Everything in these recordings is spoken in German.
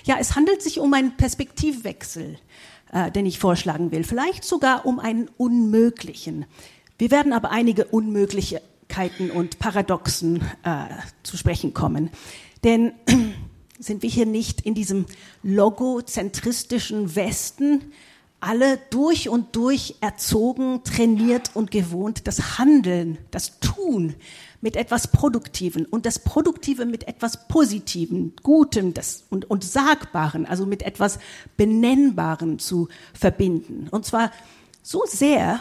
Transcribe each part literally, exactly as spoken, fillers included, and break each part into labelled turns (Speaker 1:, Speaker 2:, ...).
Speaker 1: Ja, es handelt sich um einen Perspektivwechsel, äh, den ich vorschlagen will. Vielleicht sogar um einen unmöglichen. Wir werden aber einige Unmöglichkeiten und Paradoxen äh, zu sprechen kommen. Denn sind wir hier nicht in diesem logozentristischen Westen, alle durch und durch erzogen, trainiert und gewohnt, das Handeln, das Tun mit etwas Produktiven und das Produktive mit etwas Positivem, Gutem das, und, und Sagbaren, also mit etwas Benennbarem zu verbinden. Und zwar so sehr,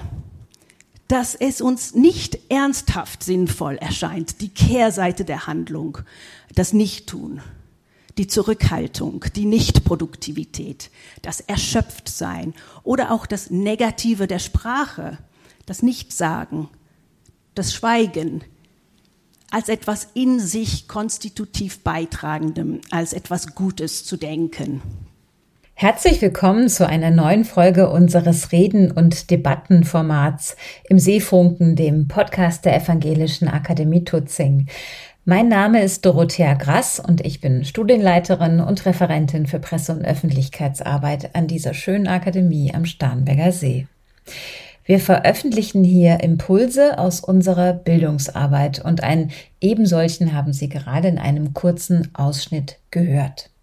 Speaker 1: dass es uns nicht ernsthaft sinnvoll erscheint, die Kehrseite der Handlung, das Nichttun, die Zurückhaltung, die Nichtproduktivität, das Erschöpftsein oder auch das Negative der Sprache, das Nichtsagen, das Schweigen, als etwas in sich konstitutiv Beitragendem, als etwas Gutes zu denken.
Speaker 2: Herzlich willkommen zu einer neuen Folge unseres Reden- und Debattenformats im Seefunken, dem Podcast der Evangelischen Akademie Tutzing. Mein Name ist Dorothea Grass und ich bin Studienleiterin und Referentin für Presse- und Öffentlichkeitsarbeit an dieser schönen Akademie am Starnberger See. Wir veröffentlichen hier Impulse aus unserer Bildungsarbeit und einen ebensolchen haben Sie gerade in einem kurzen Ausschnitt gehört.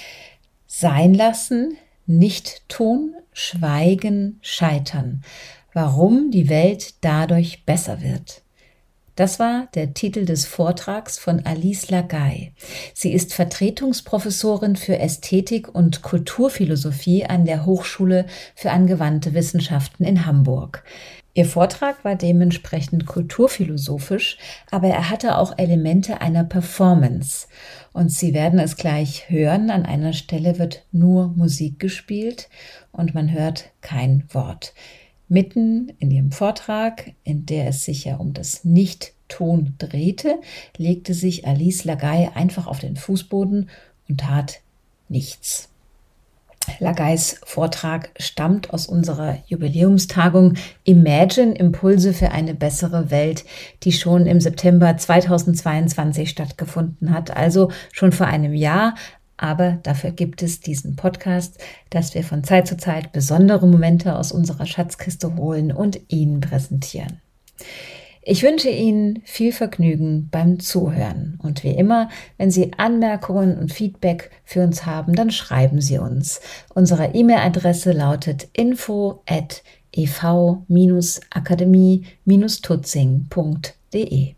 Speaker 2: Sein lassen, nicht tun, schweigen, scheitern. Warum die Welt dadurch besser wird. Das war der Titel des Vortrags von Alice Lagaay. Sie ist Vertretungsprofessorin für Ästhetik und Kulturphilosophie an der Hochschule für angewandte Wissenschaften in Hamburg. Ihr Vortrag war dementsprechend kulturphilosophisch, aber er hatte auch Elemente einer Performance. Und Sie werden es gleich hören, an einer Stelle wird nur Musik gespielt und man hört kein Wort. Mitten in ihrem Vortrag, in der es sich ja um das Nicht-Tun drehte, legte sich Alice Lagaay einfach auf den Fußboden und tat nichts. Lagays Vortrag stammt aus unserer Jubiläumstagung Imagine – Impulse für eine bessere Welt, die schon im September zweitausendzweiundzwanzig stattgefunden hat, also schon vor einem Jahr. Aber dafür gibt es diesen Podcast, dass wir von Zeit zu Zeit besondere Momente aus unserer Schatzkiste holen und Ihnen präsentieren. Ich wünsche Ihnen viel Vergnügen beim Zuhören. Und wie immer, wenn Sie Anmerkungen und Feedback für uns haben, dann schreiben Sie uns. Unsere E-Mail-Adresse lautet info at e v akademie tutzing punkt de.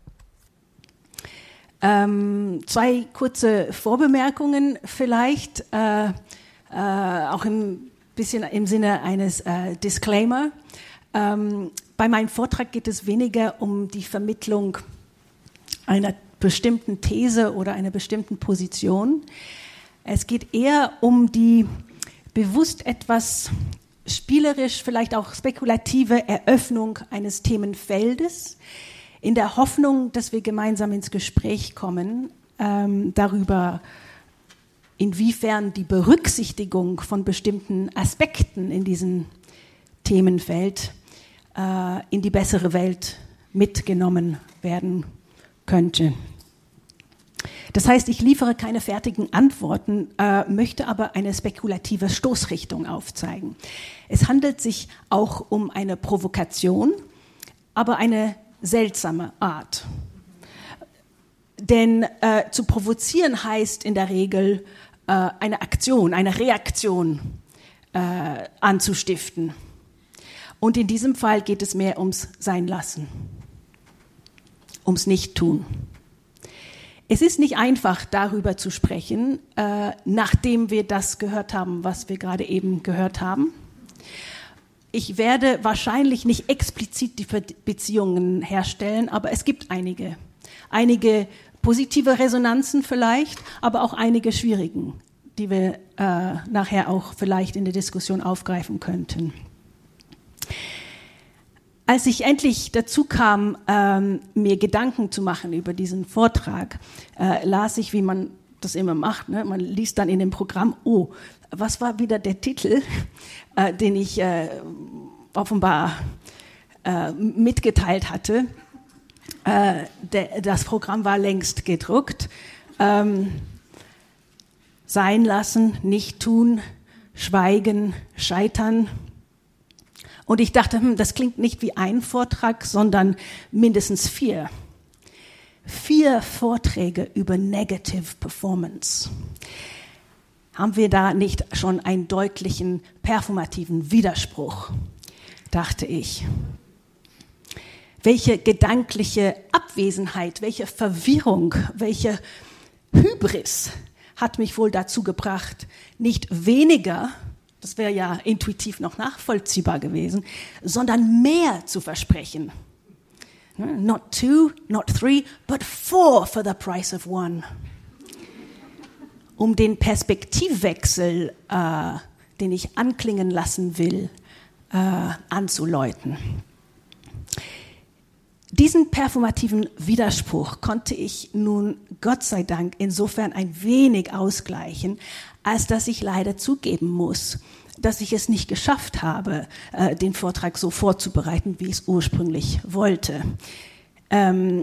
Speaker 1: Ähm, zwei kurze Vorbemerkungen vielleicht, äh, äh, auch ein bisschen im Sinne eines äh, Disclaimer. Ähm, bei meinem Vortrag geht es weniger um die Vermittlung einer bestimmten These oder einer bestimmten Position. Es geht eher um die bewusst etwas spielerisch, vielleicht auch spekulative Eröffnung eines Themenfeldes, in der Hoffnung, dass wir gemeinsam ins Gespräch kommen, ähm, darüber, inwiefern die Berücksichtigung von bestimmten Aspekten in diesem Themenfeld äh, in die bessere Welt mitgenommen werden könnte. Das heißt, ich liefere keine fertigen Antworten, äh, möchte aber eine spekulative Stoßrichtung aufzeigen. Es handelt sich auch um eine Provokation, aber eine seltsame Art. Denn äh, zu provozieren heißt in der Regel äh, eine Aktion, eine Reaktion äh, anzustiften. Und in diesem Fall geht es mehr ums Seinlassen, ums Nichttun. Es ist nicht einfach, darüber zu sprechen, äh, nachdem wir das gehört haben, was wir gerade eben gehört haben. Ich werde wahrscheinlich nicht explizit die Beziehungen herstellen, aber es gibt einige. Einige positive Resonanzen vielleicht, aber auch einige schwierigen, die wir äh, nachher auch vielleicht in der Diskussion aufgreifen könnten. Als ich endlich dazu kam, ähm, mir Gedanken zu machen über diesen Vortrag, äh, las ich, wie man das immer macht, ne? Man liest dann in dem Programm, oh, was war wieder der Titel, äh, den ich äh, offenbar äh, mitgeteilt hatte. Äh, der, das Programm war längst gedruckt. Ähm, Sein lassen, nicht tun, schweigen, scheitern. Und ich dachte, hm, das klingt nicht wie ein Vortrag, sondern mindestens vier. Vier Vorträge über Negative Performance. Haben wir da nicht schon einen deutlichen performativen Widerspruch, dachte ich. Welche gedankliche Abwesenheit, welche Verwirrung, welche Hybris hat mich wohl dazu gebracht, nicht weniger, das wäre ja intuitiv noch nachvollziehbar gewesen, sondern mehr zu versprechen. Not two, not three, but four for the price of one. Um den Perspektivwechsel, äh, den ich anklingen lassen will, äh, anzuläuten. Diesen performativen Widerspruch konnte ich nun, Gott sei Dank, insofern ein wenig ausgleichen, als dass ich leider zugeben muss, dass ich es nicht geschafft habe, äh, den Vortrag so vorzubereiten, wie ich es ursprünglich wollte. Ähm,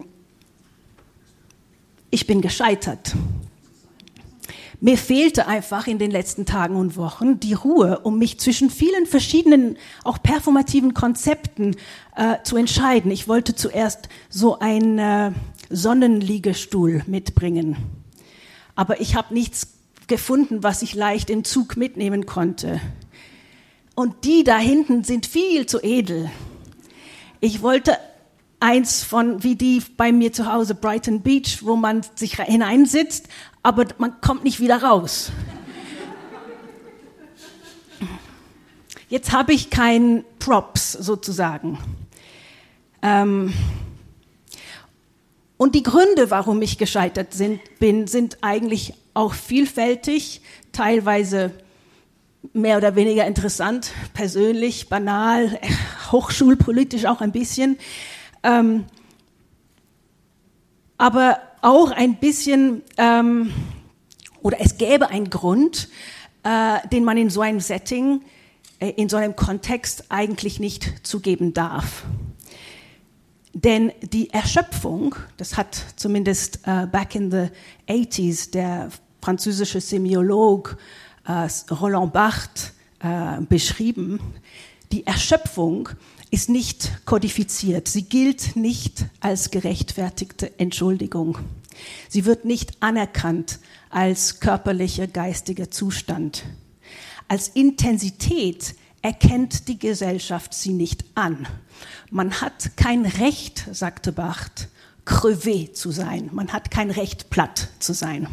Speaker 1: ich bin gescheitert. Mir fehlte einfach in den letzten Tagen und Wochen die Ruhe, um mich zwischen vielen verschiedenen, auch performativen Konzepten äh, zu entscheiden. Ich wollte zuerst so einen äh, Sonnenliegestuhl mitbringen, aber ich habe nichts gefunden, was ich leicht im Zug mitnehmen konnte. Und die da hinten sind viel zu edel. Ich wollte eins von, wie die bei mir zu Hause, Brighton Beach, wo man sich hineinsitzt, aber man kommt nicht wieder raus. Jetzt habe ich keinen Props sozusagen. Ähm und die Gründe, warum ich gescheitert sind, bin, sind eigentlich auch vielfältig, teilweise mehr oder weniger interessant, persönlich, banal, hochschulpolitisch auch ein bisschen. Ähm, aber auch ein bisschen, ähm, oder es gäbe einen Grund, äh, den man in so einem Setting, äh, in so einem Kontext eigentlich nicht zugeben darf. Denn die Erschöpfung, das hat zumindest äh, back in the eighties der französische Semiolog äh, Roland Barthes äh, beschrieben, die Erschöpfung ist nicht kodifiziert. Sie gilt nicht als gerechtfertigte Entschuldigung. Sie wird nicht anerkannt als körperlicher, geistiger Zustand. Als Intensität erkennt die Gesellschaft sie nicht an. Man hat kein Recht, sagte Barthes, crevé zu sein. Man hat kein Recht, platt zu sein.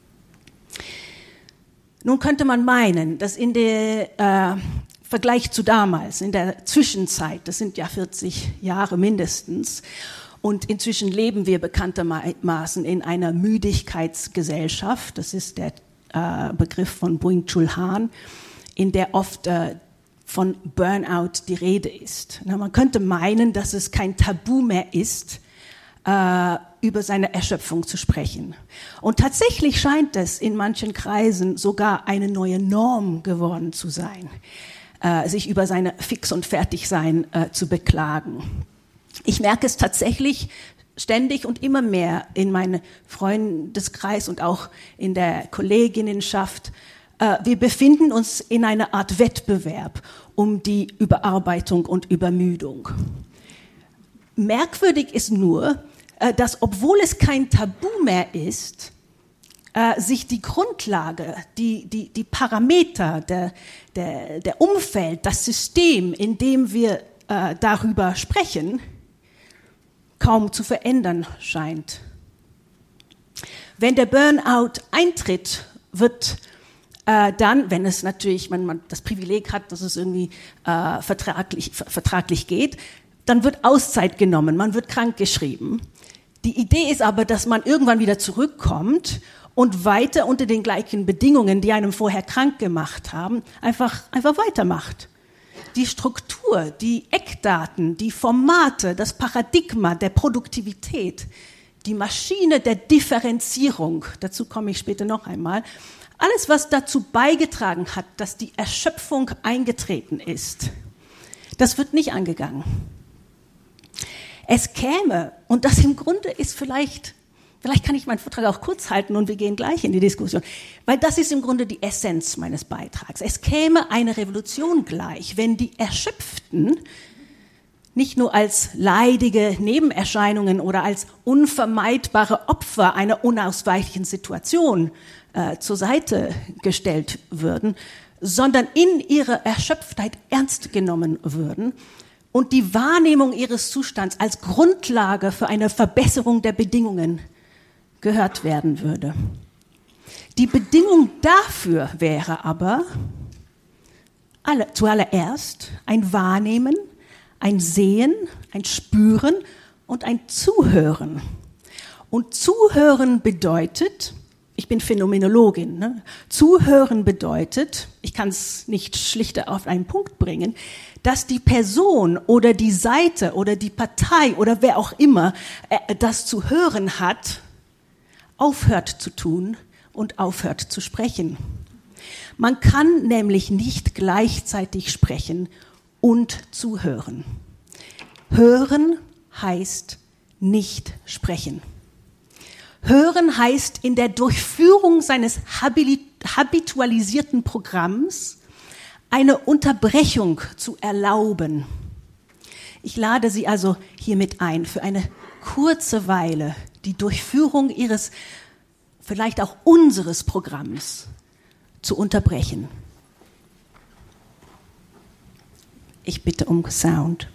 Speaker 1: Nun könnte man meinen, dass in der äh, Vergleich zu damals, in der Zwischenzeit, das sind ja vierzig Jahre mindestens, und inzwischen leben wir bekanntermaßen in einer Müdigkeitsgesellschaft, das ist der äh, Begriff von Byung-Chul Han, in der oft äh, von Burnout die Rede ist. Na, man könnte meinen, dass es kein Tabu mehr ist, äh, über seine Erschöpfung zu sprechen. Und tatsächlich scheint es in manchen Kreisen sogar eine neue Norm geworden zu sein, äh, sich über seine Fix- und Fertigsein äh, zu beklagen. Ich merke es tatsächlich ständig und immer mehr in meinem Freundeskreis und auch in der Kolleginnenschaft. Äh, wir befinden uns in einer Art Wettbewerb um die Überarbeitung und Übermüdung. Merkwürdig ist nur, dass, obwohl es kein Tabu mehr ist, äh, sich die Grundlage, die, die, die Parameter, der, der, der Umfeld, das System, in dem wir äh, darüber sprechen, kaum zu verändern scheint. Wenn der Burnout eintritt, wird äh, dann, wenn es natürlich, man, man das Privileg hat, dass es irgendwie äh, vertraglich, vertraglich geht, dann wird Auszeit genommen, man wird krankgeschrieben. Die Idee ist aber, dass man irgendwann wieder zurückkommt und weiter unter den gleichen Bedingungen, die einem vorher krank gemacht haben, einfach, einfach weitermacht. Die Struktur, die Eckdaten, die Formate, das Paradigma der Produktivität, die Maschine der Differenzierung, dazu komme ich später noch einmal, alles, was dazu beigetragen hat, dass die Erschöpfung eingetreten ist, das wird nicht angegangen. Es käme, und das im Grunde ist vielleicht, Vielleicht kann ich meinen Vortrag auch kurz halten und wir gehen gleich in die Diskussion. Weil das ist im Grunde die Essenz meines Beitrags. Es käme eine Revolution gleich, wenn die Erschöpften nicht nur als leidige Nebenerscheinungen oder als unvermeidbare Opfer einer unausweichlichen Situation äh, zur Seite gestellt würden, sondern in ihrer Erschöpftheit ernst genommen würden und die Wahrnehmung ihres Zustands als Grundlage für eine Verbesserung der Bedingungen gehört werden würde. Die Bedingung dafür wäre aber alle, zuallererst ein Wahrnehmen, ein Sehen, ein Spüren und ein Zuhören. Und Zuhören bedeutet, ich bin Phänomenologin, ne? Zuhören bedeutet, ich kann es nicht schlichter auf einen Punkt bringen, dass die Person oder die Seite oder die Partei oder wer auch immer äh, das zu hören hat, aufhört zu tun und aufhört zu sprechen. Man kann nämlich nicht gleichzeitig sprechen und zuhören. Hören heißt nicht sprechen. Hören heißt in der Durchführung seines habitualisierten Programms eine Unterbrechung zu erlauben. Ich lade Sie also hiermit ein, für eine kurze Weile die Durchführung Ihres, vielleicht auch unseres Programms zu unterbrechen. Ich bitte um Sound.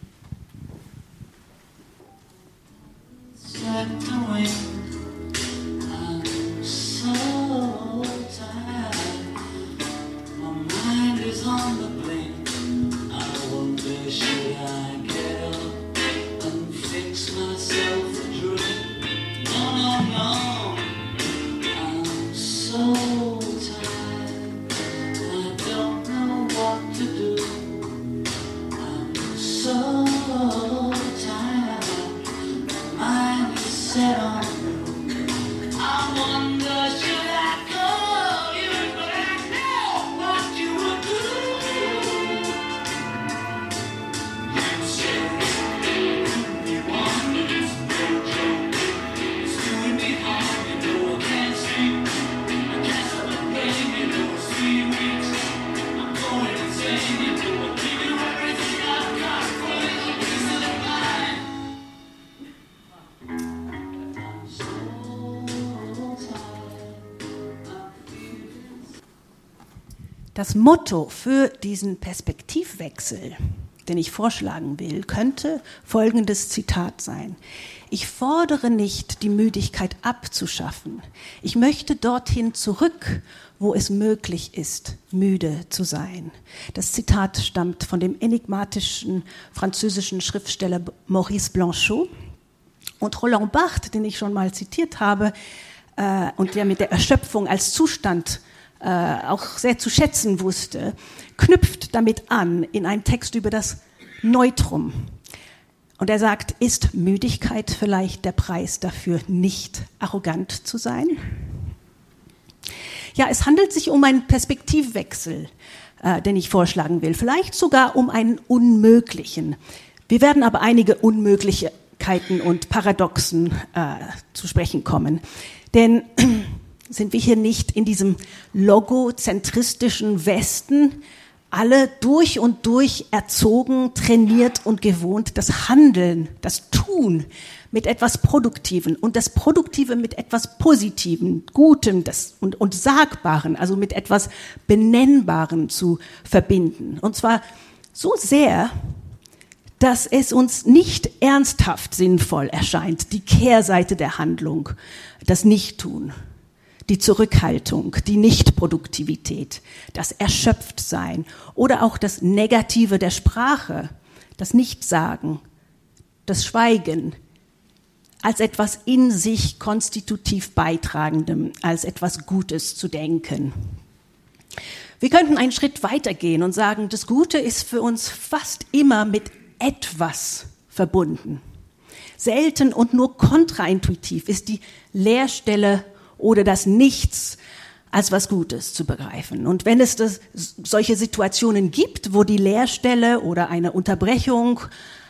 Speaker 1: Das Motto für diesen Perspektivwechsel, den ich vorschlagen will, könnte folgendes Zitat sein. Ich fordere nicht, die Müdigkeit abzuschaffen. Ich möchte dorthin zurück, wo es möglich ist, müde zu sein. Das Zitat stammt von dem enigmatischen französischen Schriftsteller Maurice Blanchot. Und Roland Barthes, den ich schon mal zitiert habe, äh, und der mit der Erschöpfung als Zustand Äh, auch sehr zu schätzen wusste, knüpft damit an in einen Text über das Neutrum. Und er sagt, ist Müdigkeit vielleicht der Preis dafür, nicht arrogant zu sein? Ja, es handelt sich um einen Perspektivwechsel, äh, den ich vorschlagen will, vielleicht sogar um einen unmöglichen. Wir werden aber einige Unmöglichkeiten und Paradoxen äh, zu sprechen kommen. Denn sind wir hier nicht in diesem logozentristischen Westen alle durch und durch erzogen, trainiert und gewohnt, das Handeln, das Tun mit etwas Produktiven und das Produktive mit etwas Positivem, Gutem das, und, und Sagbaren, also mit etwas Benennbarem zu verbinden. Und zwar so sehr, dass es uns nicht ernsthaft sinnvoll erscheint, die Kehrseite der Handlung, das Nichttun, die Zurückhaltung, die Nichtproduktivität, das Erschöpftsein oder auch das Negative der Sprache, das Nichtsagen, das Schweigen, als etwas in sich konstitutiv Beitragendem, als etwas Gutes zu denken. Wir könnten einen Schritt weitergehen und sagen, das Gute ist für uns fast immer mit etwas verbunden. Selten und nur kontraintuitiv ist die Leerstelle oder das Nichts als was Gutes zu begreifen. Und wenn es das, solche Situationen gibt, wo die Leerstelle oder eine Unterbrechung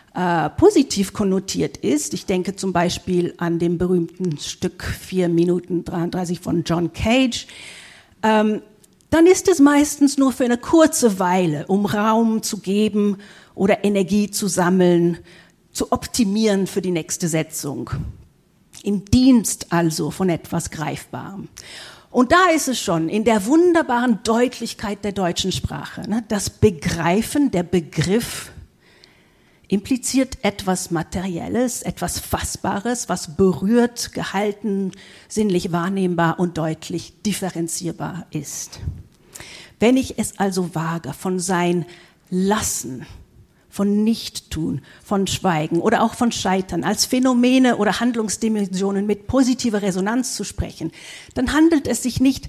Speaker 1: äh, positiv konnotiert ist, ich denke zum Beispiel an dem berühmten Stück vier Minuten dreiunddreißig von John Cage, ähm, dann ist es meistens nur für eine kurze Weile, um Raum zu geben oder Energie zu sammeln, zu optimieren für die nächste Setzung. Im Dienst also von etwas Greifbarem. Und da ist es schon in der wunderbaren Deutlichkeit der deutschen Sprache. Ne? Das Begreifen, der Begriff impliziert etwas Materielles, etwas Fassbares, was berührt, gehalten, sinnlich wahrnehmbar und deutlich differenzierbar ist. Wenn ich es also wage, von Sein lassen, von Nichttun, von Schweigen oder auch von Scheitern als Phänomene oder Handlungsdimensionen mit positiver Resonanz zu sprechen, dann handelt es sich nicht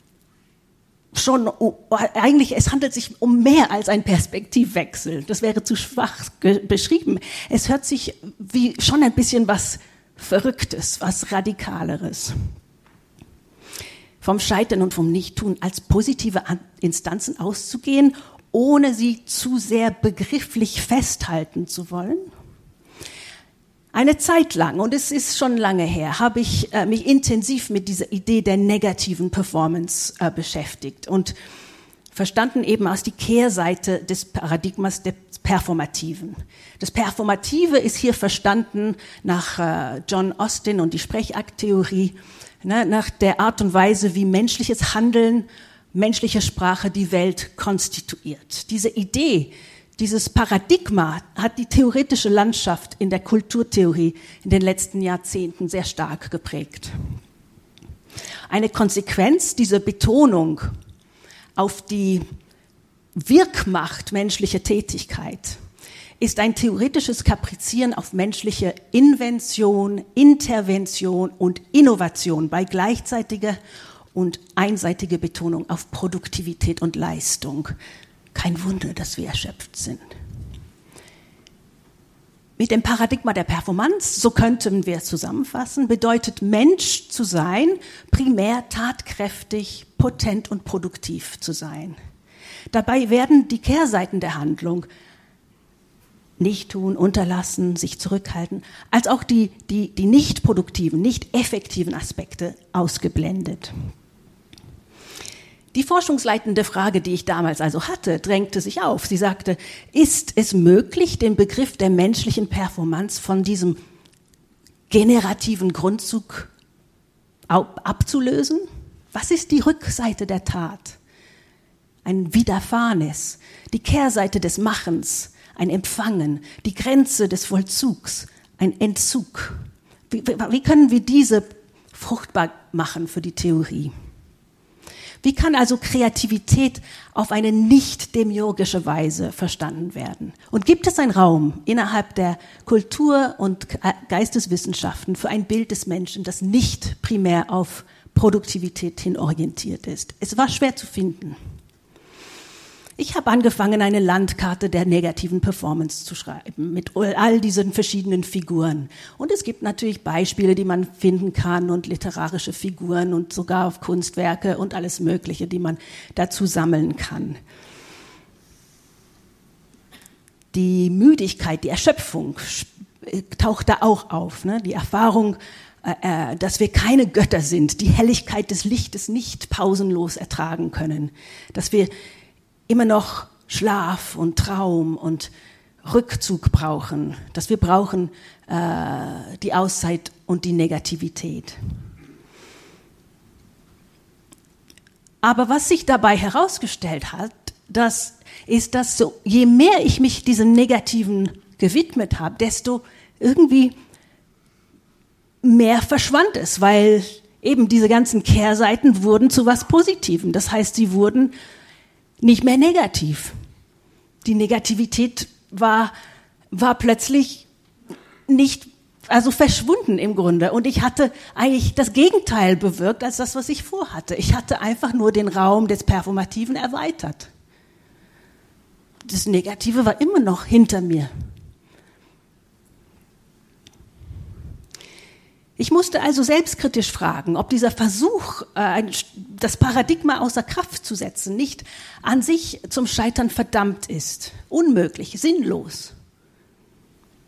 Speaker 1: schon, eigentlich, es handelt sich um mehr als ein Perspektivwechsel. Das wäre zu schwach beschrieben. Es hört sich wie schon ein bisschen was Verrücktes, was Radikaleres. Vom Scheitern und vom Nichttun als positive Instanzen auszugehen, ohne sie zu sehr begrifflich festhalten zu wollen. Eine Zeit lang, und es ist schon lange her, habe ich äh, mich intensiv mit dieser Idee der negativen Performance äh, beschäftigt und verstanden eben als die Kehrseite des Paradigmas des Performativen. Das Performative ist hier verstanden nach äh, John Austin und die Sprechakttheorie, ne, nach der Art und Weise, wie menschliches Handeln, menschliche Sprache die Welt konstituiert. Diese Idee, dieses Paradigma hat die theoretische Landschaft in der Kulturtheorie in den letzten Jahrzehnten sehr stark geprägt. Eine Konsequenz dieser Betonung auf die Wirkmacht menschlicher Tätigkeit ist ein theoretisches Kaprizieren auf menschliche Invention, Intervention und Innovation bei gleichzeitiger und einseitige Betonung auf Produktivität und Leistung. Kein Wunder, dass wir erschöpft sind. Mit dem Paradigma der Performance, so könnten wir es zusammenfassen, bedeutet Mensch zu sein, primär tatkräftig, potent und produktiv zu sein. Dabei werden die Kehrseiten der Handlung, nicht tun, unterlassen, sich zurückhalten, als auch die, die, die nicht produktiven, nicht effektiven Aspekte ausgeblendet. Die forschungsleitende Frage, die ich damals also hatte, drängte sich auf. Sie sagte, ist es möglich, den Begriff der menschlichen Performance von diesem generativen Grundzug abzulösen? Was ist die Rückseite der Tat? Ein Widerfahrenes, die Kehrseite des Machens, ein Empfangen, die Grenze des Vollzugs, ein Entzug. Wie, wie können wir diese fruchtbar machen für die Theorie? Wie kann also Kreativität auf eine nicht demiurgische Weise verstanden werden? Und gibt es einen Raum innerhalb der Kultur- und Geisteswissenschaften für ein Bild des Menschen, das nicht primär auf Produktivität hin orientiert ist? Es war schwer zu finden. Ich habe angefangen, eine Landkarte der negativen Performance zu schreiben, mit all diesen verschiedenen Figuren. Und es gibt natürlich Beispiele, die man finden kann und literarische Figuren und sogar auf Kunstwerke und alles Mögliche, die man dazu sammeln kann. Die Müdigkeit, die Erschöpfung taucht da auch auf, ne? Die Erfahrung, äh, dass wir keine Götter sind, die Helligkeit des Lichtes nicht pausenlos ertragen können, dass wir immer noch Schlaf und Traum und Rückzug brauchen, dass wir brauchen äh, die Auszeit und die Negativität. Aber was sich dabei herausgestellt hat, das ist, dass so, je mehr ich mich diesem Negativen gewidmet habe, desto irgendwie mehr verschwand es, weil eben diese ganzen Kehrseiten wurden zu was Positivem. Das heißt, sie wurden nicht mehr negativ. Die Negativität war, war plötzlich nicht, also verschwunden im Grunde. Und ich hatte eigentlich das Gegenteil bewirkt als das, was ich vorhatte. Ich hatte einfach nur den Raum des Performativen erweitert. Das Negative war immer noch hinter mir. Ich musste also selbstkritisch fragen, ob dieser Versuch, das Paradigma außer Kraft zu setzen, nicht an sich zum Scheitern verdammt ist. Unmöglich, sinnlos.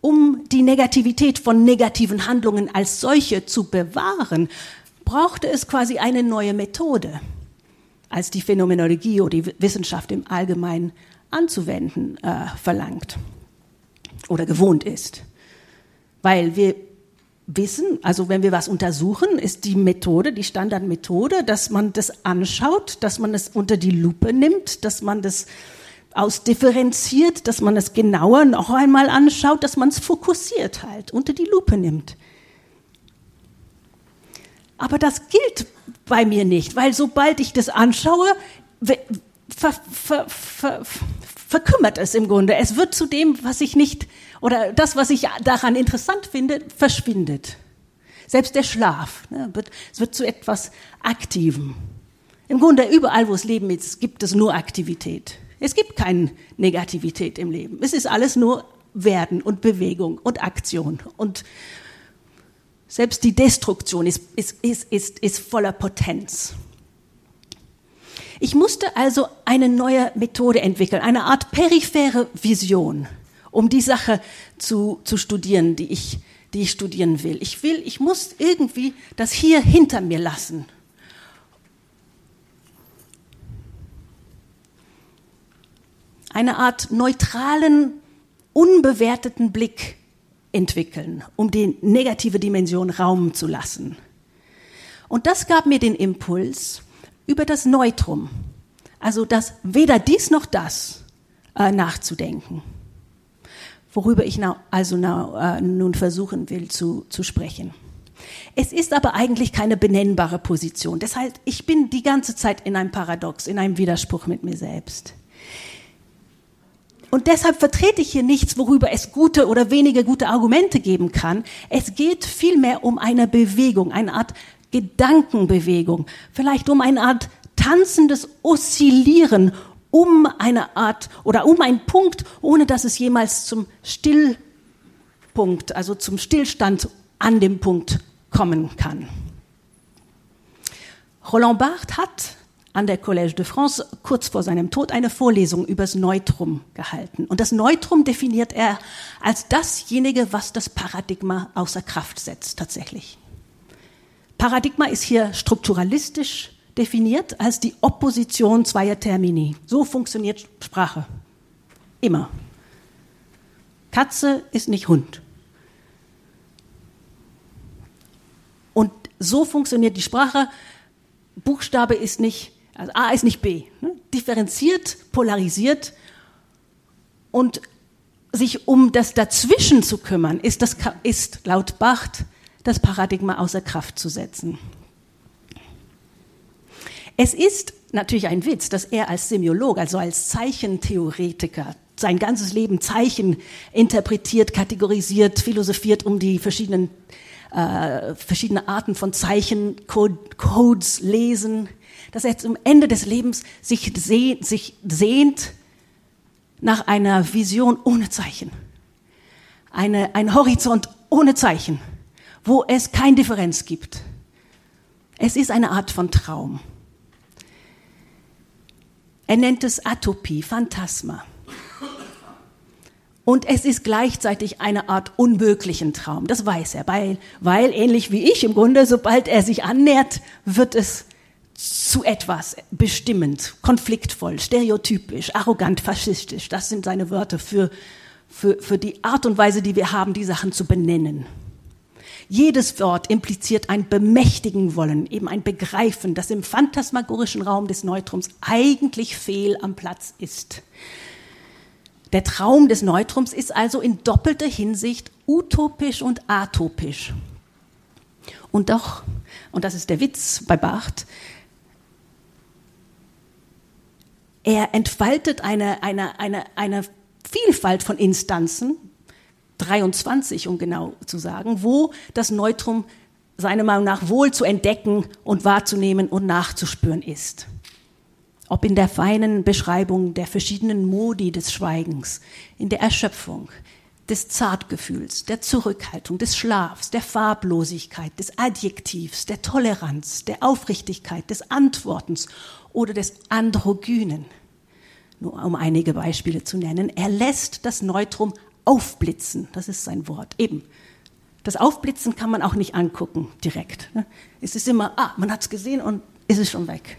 Speaker 1: um die Negativität von negativen Handlungen als solche zu bewahren, brauchte es quasi eine neue Methode, als die Phänomenologie oder die Wissenschaft im Allgemeinen anzuwenden äh, verlangt oder gewohnt ist. Weil wir wissen, also wenn wir was untersuchen, ist die Methode, die Standardmethode, dass man das anschaut, dass man es unter die Lupe nimmt, dass man das ausdifferenziert, dass man es genauer noch einmal anschaut, dass man es fokussiert halt, unter die Lupe nimmt. Aber das gilt bei mir nicht, weil sobald ich das anschaue, ver, ver, ver, verkümmert es im Grunde. Es wird zu dem, was ich nicht, oder das, was ich daran interessant finde, verschwindet. Selbst der Schlaf, ne, wird, es wird zu etwas Aktivem. Im Grunde überall, wo es Leben ist, gibt es nur Aktivität. Es gibt keine Negativität im Leben. Es ist alles nur Werden und Bewegung und Aktion. Und selbst die Destruktion ist, ist, ist, ist, ist voller Potenz. Ich musste also eine neue Methode entwickeln, eine Art periphere Vision, um die Sache zu, zu studieren, die ich, die ich studieren will. Ich will, ich muss irgendwie das hier hinter mir lassen. Eine Art neutralen, unbewerteten Blick entwickeln, um die negative Dimension Raum zu lassen. Und das gab mir den Impuls über das Neutrum, also das weder dies noch das äh, nachzudenken, worüber ich na, also na, äh, nun versuchen will zu, zu sprechen. Es ist aber eigentlich keine benennbare Position, deshalb ich bin die ganze Zeit in einem Paradox, in einem Widerspruch mit mir selbst. Und deshalb vertrete ich hier nichts, worüber es gute oder weniger gute Argumente geben kann. Es geht vielmehr um eine Bewegung, eine Art Gedankenbewegung, vielleicht um eine Art tanzendes Oszillieren, um eine Art oder um einen Punkt, ohne dass es jemals zum Stillpunkt, also zum Stillstand an dem Punkt kommen kann. Roland Barthes hat an der Collège de France kurz vor seinem Tod eine Vorlesung über das Neutrum gehalten. Und das Neutrum definiert er als dasjenige, was das Paradigma außer Kraft setzt, tatsächlich. Paradigma ist hier strukturalistisch definiert als die Opposition zweier Termini. So funktioniert Sprache. Immer. Katze ist nicht Hund. Und so funktioniert die Sprache. Buchstabe ist nicht Also A ist nicht B, ne? Differenziert, polarisiert und sich um das Dazwischen zu kümmern, ist, das, ist laut Barthes das Paradigma außer Kraft zu setzen. Es ist natürlich ein Witz, dass er als Semiolog, also als Zeichentheoretiker, sein ganzes Leben Zeichen interpretiert, kategorisiert, philosophiert, um die verschiedenen, äh, verschiedene Arten von Zeichencodes lesen, dass er zum Ende des Lebens sich, seh, sich sehnt nach einer Vision ohne Zeichen. Eine, ein Horizont ohne Zeichen, wo es keine Differenz gibt. Es ist eine Art von Traum. Er nennt es Atopie, Phantasma. Und es ist gleichzeitig eine Art unmöglichen Traum, das weiß er, weil, weil ähnlich wie ich im Grunde, sobald er sich annähert, wird es zu etwas bestimmend, konfliktvoll, stereotypisch, arrogant, faschistisch. Das sind seine Wörter für, für, für die Art und Weise, die wir haben, die Sachen zu benennen. Jedes Wort impliziert ein bemächtigen wollen, eben ein Begreifen, das im phantasmagorischen Raum des Neutrums eigentlich fehl am Platz ist. Der Traum des Neutrums ist also in doppelter Hinsicht utopisch und atopisch. Und doch, und das ist der Witz bei Barthes, er entfaltet eine, eine, eine, eine Vielfalt von Instanzen, dreiundzwanzig, um genau zu sagen, wo das Neutrum seiner Meinung nach wohl zu entdecken und wahrzunehmen und nachzuspüren ist. Ob in der feinen Beschreibung der verschiedenen Modi des Schweigens, in der Erschöpfung, des Zartgefühls, der Zurückhaltung, des Schlafs, der Farblosigkeit, des Adjektivs, der Toleranz, der Aufrichtigkeit, des Antwortens oder des Androgynen. Nur um einige Beispiele zu nennen. Er lässt das Neutrum aufblitzen, das ist sein Wort, eben. Das Aufblitzen kann man auch nicht angucken direkt. Es ist immer, ah, man hat es gesehen und ist es schon weg.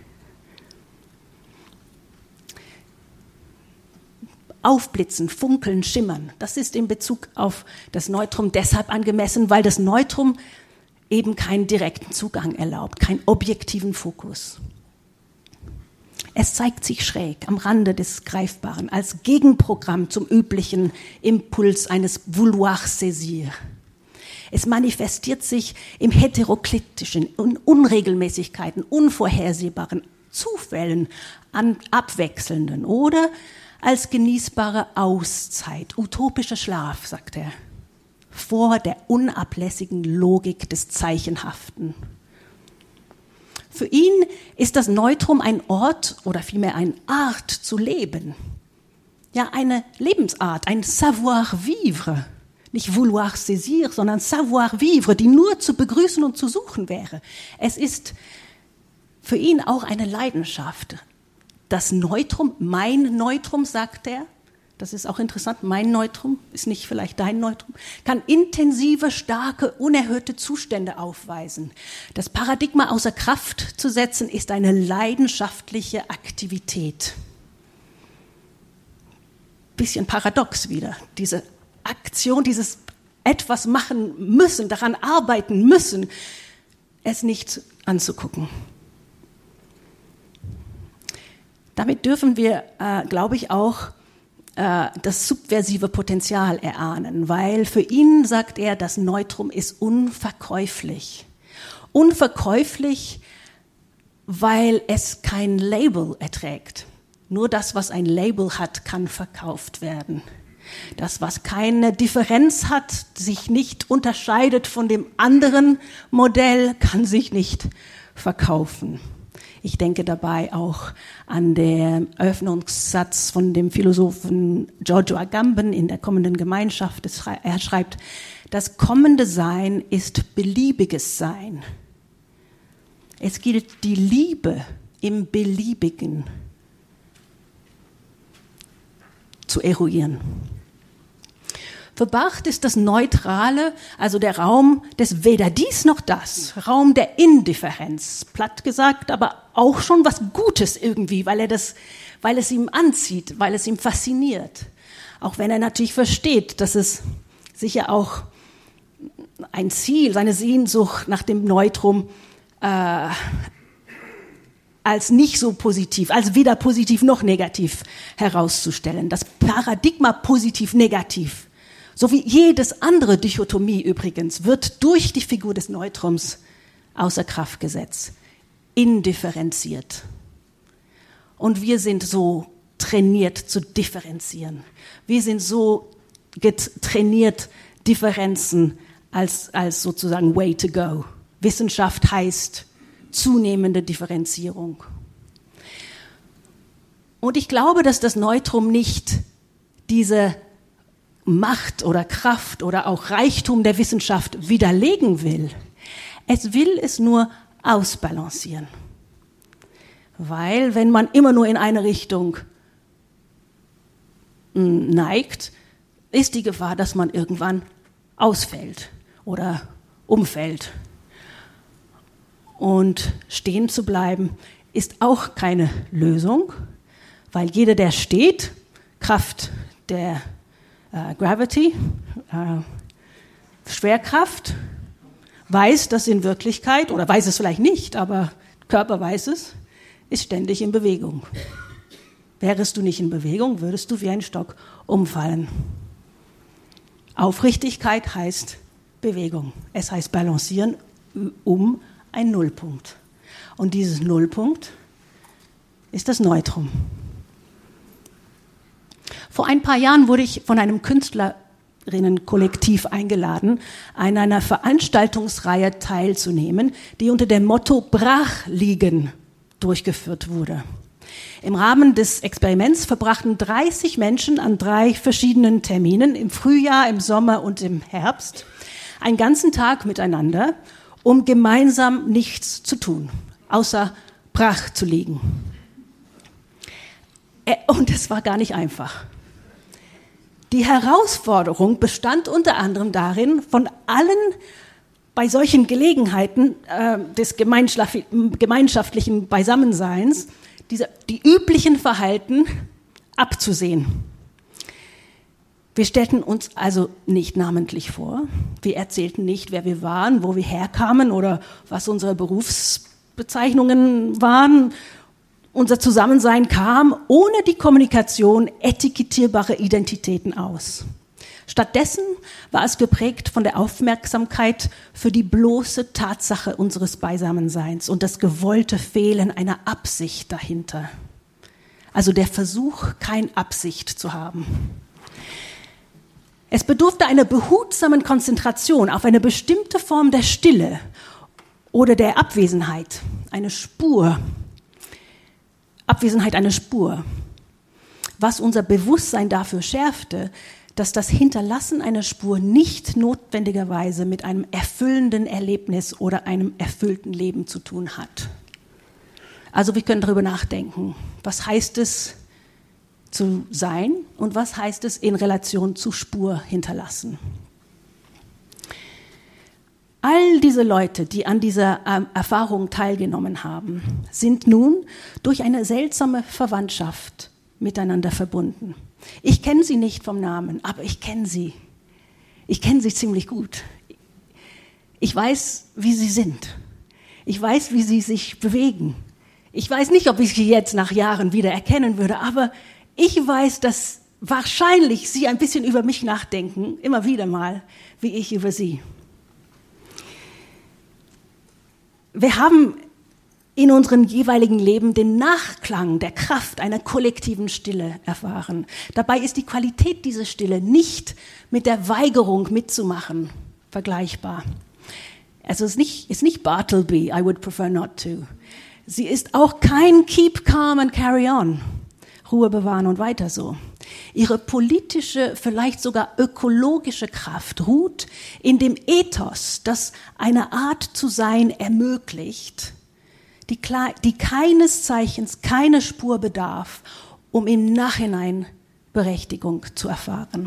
Speaker 1: Aufblitzen, funkeln, schimmern, das ist in Bezug auf das Neutrum deshalb angemessen, weil das Neutrum eben keinen direkten Zugang erlaubt, keinen objektiven Fokus. Es zeigt sich schräg am Rande des Greifbaren als Gegenprogramm zum üblichen Impuls eines Vouloir saisir. Es manifestiert sich im Heterokliktischen, in Unregelmäßigkeiten, unvorhersehbaren Zufällen, an abwechselnden oder als genießbare Auszeit, utopischer Schlaf, sagt er, vor der unablässigen Logik des Zeichenhaften. Für ihn ist das Neutrum ein Ort oder vielmehr eine Art zu leben. Ja, eine Lebensart, ein Savoir-vivre. Nicht vouloir saisir, sondern Savoir-vivre, die nur zu begrüßen und zu suchen wäre. Es ist für ihn auch eine Leidenschaft. Das Neutrum, mein Neutrum, sagt er, das ist auch interessant, mein Neutrum, ist nicht vielleicht dein Neutrum, kann intensive, starke, unerhörte Zustände aufweisen. Das Paradigma außer Kraft zu setzen, ist eine leidenschaftliche Aktivität. Bisschen paradox wieder, diese Aktion, dieses etwas machen müssen, daran arbeiten müssen, es nicht anzugucken. Damit dürfen wir, äh, glaube ich, auch äh, das subversive Potenzial erahnen, weil für ihn, sagt er, das Neutrum ist unverkäuflich. Unverkäuflich, weil es kein Label erträgt. Nur das, was ein Label hat, kann verkauft werden. Das, was keine Differenz hat, sich nicht unterscheidet von dem anderen Modell, kann sich nicht verkaufen. Ich denke dabei auch an den Eröffnungssatz von dem Philosophen Giorgio Agamben in der kommenden Gemeinschaft. Er schreibt, das kommende Sein ist beliebiges Sein. Es gilt die Liebe im Beliebigen zu eruieren. Für Barth ist das Neutrale, also der Raum des weder dies noch das, Raum der Indifferenz, platt gesagt, aber auch schon was Gutes irgendwie, weil er das, weil es ihm anzieht, weil es ihm fasziniert. Auch wenn er natürlich versteht, dass es sicher auch ein Ziel, seine Sehnsucht nach dem Neutrum äh, als nicht so positiv, als weder positiv noch negativ herauszustellen. Das Paradigma positiv-negativ, so wie jedes andere Dichotomie übrigens, wird durch die Figur des Neutrums außer Kraft gesetzt, indifferenziert. Und wir sind so trainiert zu differenzieren. Wir sind so trainiert, Differenzen als, als sozusagen way to go. Wissenschaft heißt zunehmende Differenzierung. Und ich glaube, dass das Neutrum nicht diese Macht oder Kraft oder auch Reichtum der Wissenschaft widerlegen will. Es will es nur ausbalancieren. Weil wenn man immer nur in eine Richtung neigt, ist die Gefahr, dass man irgendwann ausfällt oder umfällt. Und stehen zu bleiben ist auch keine Lösung, weil jeder, der steht, Kraft der äh, Gravity, äh, Schwerkraft, weiß, dass in Wirklichkeit, oder weiß es vielleicht nicht, aber Körper weiß es, ist ständig in Bewegung. Wärest du nicht in Bewegung, würdest du wie ein Stock umfallen. Aufrichtigkeit heißt Bewegung. Es heißt balancieren um ein Nullpunkt. Und dieses Nullpunkt ist das Neutrum. Vor ein paar Jahren wurde ich von einem Künstlerinnenkollektiv eingeladen, an einer Veranstaltungsreihe teilzunehmen, die unter dem Motto Brachliegen durchgeführt wurde. Im Rahmen des Experiments verbrachten dreißig Menschen an drei verschiedenen Terminen, im Frühjahr, im Sommer und im Herbst, einen ganzen Tag miteinander, um gemeinsam nichts zu tun, außer brach zu liegen. Und es war gar nicht einfach. Die Herausforderung bestand unter anderem darin, von allen bei solchen Gelegenheiten äh, des gemeinschaftlichen Beisammenseins diese, die üblichen Verhalten abzusehen. Wir stellten uns also nicht namentlich vor. Wir erzählten nicht, wer wir waren, wo wir herkamen oder was unsere Berufsbezeichnungen waren. Unser Zusammensein kam ohne die Kommunikation etikettierbare Identitäten aus. Stattdessen war es geprägt von der Aufmerksamkeit für die bloße Tatsache unseres Beisammenseins und das gewollte Fehlen einer Absicht dahinter. Also der Versuch, keine Absicht zu haben. Es bedurfte einer behutsamen Konzentration auf eine bestimmte Form der Stille oder der Abwesenheit, eine Spur. Abwesenheit einer Spur. Was unser Bewusstsein dafür schärfte, dass das Hinterlassen einer Spur nicht notwendigerweise mit einem erfüllenden Erlebnis oder einem erfüllten Leben zu tun hat. Also wir können darüber nachdenken, was heißt es zu sein und was heißt es in Relation zu Spur hinterlassen. All diese Leute, die an dieser ähm, Erfahrung teilgenommen haben, sind nun durch eine seltsame Verwandtschaft miteinander verbunden. Ich kenne sie nicht vom Namen, aber ich kenne sie. Ich kenne sie ziemlich gut. Ich weiß, wie sie sind. Ich weiß, wie sie sich bewegen. Ich weiß nicht, ob ich sie jetzt nach Jahren wieder erkennen würde, aber ich weiß, dass wahrscheinlich sie ein bisschen über mich nachdenken, immer wieder mal, wie ich über sie. Wir haben in unserem jeweiligen Leben den Nachklang der Kraft einer kollektiven Stille erfahren. Dabei ist die Qualität dieser Stille nicht mit der Weigerung mitzumachen vergleichbar. Also es ist nicht, ist nicht Bartleby, I would prefer not to. Sie ist auch kein Keep calm and carry on, Ruhe bewahren und weiter so. Ihre politische, vielleicht sogar ökologische Kraft ruht in dem Ethos, das eine Art zu sein ermöglicht, die, die keines Zeichens, keine Spur bedarf, um im Nachhinein Berechtigung zu erfahren.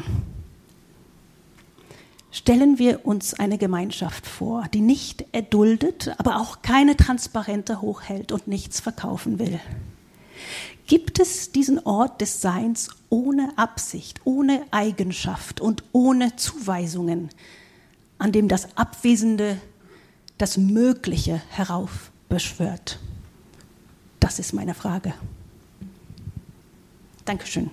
Speaker 1: Stellen wir uns eine Gemeinschaft vor, die nicht erduldet, aber auch keine Transparente hochhält und nichts verkaufen will. Gibt es diesen Ort des Seins ohne Absicht, ohne Eigenschaft und ohne Zuweisungen, an dem das Abwesende, das Mögliche heraufbeschwört? Das ist meine Frage. Dankeschön.